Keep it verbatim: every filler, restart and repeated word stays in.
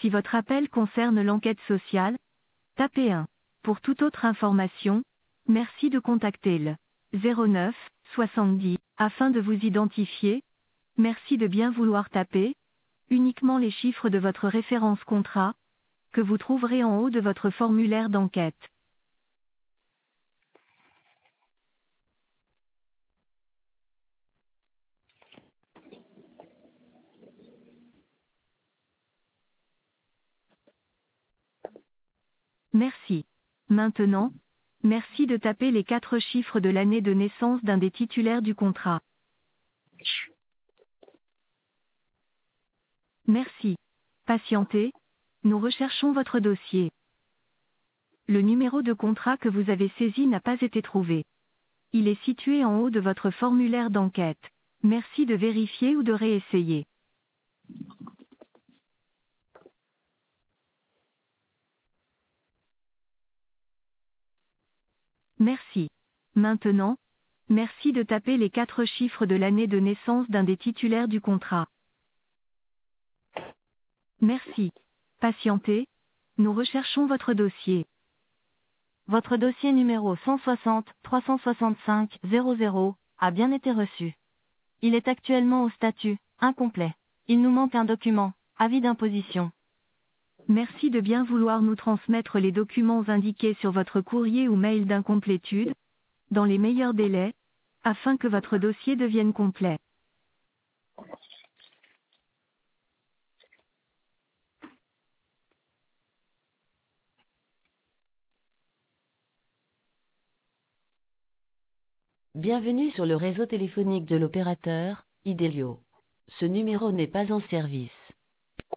Si votre appel concerne l'enquête sociale, tapez un. Pour toute autre information, merci de contacter le zéro neuf soixante-dix afin de vous identifier. Merci de bien vouloir taper uniquement les chiffres de votre référence contrat que vous trouverez en haut de votre formulaire d'enquête. Merci. Maintenant, merci de taper les quatre chiffres de l'année de naissance d'un des titulaires du contrat. Merci. Patientez, nous recherchons votre dossier. Le numéro de contrat que vous avez saisi n'a pas été trouvé. Il est situé en haut de votre formulaire d'enquête. Merci de vérifier ou de réessayer. Merci. Maintenant, merci de taper les quatre chiffres de l'année de naissance d'un des titulaires du contrat. Merci. Patientez, nous recherchons votre dossier. Votre dossier numéro cent soixante trois cent soixante-cinq zéro zéro a bien été reçu. Il est actuellement au statut incomplet. Il nous manque un document, avis d'imposition. Merci de bien vouloir nous transmettre les documents indiqués sur votre courrier ou mail d'incomplétude, dans les meilleurs délais, afin que votre dossier devienne complet. Bienvenue sur le réseau téléphonique de l'opérateur, Idelio. Ce numéro n'est pas en service.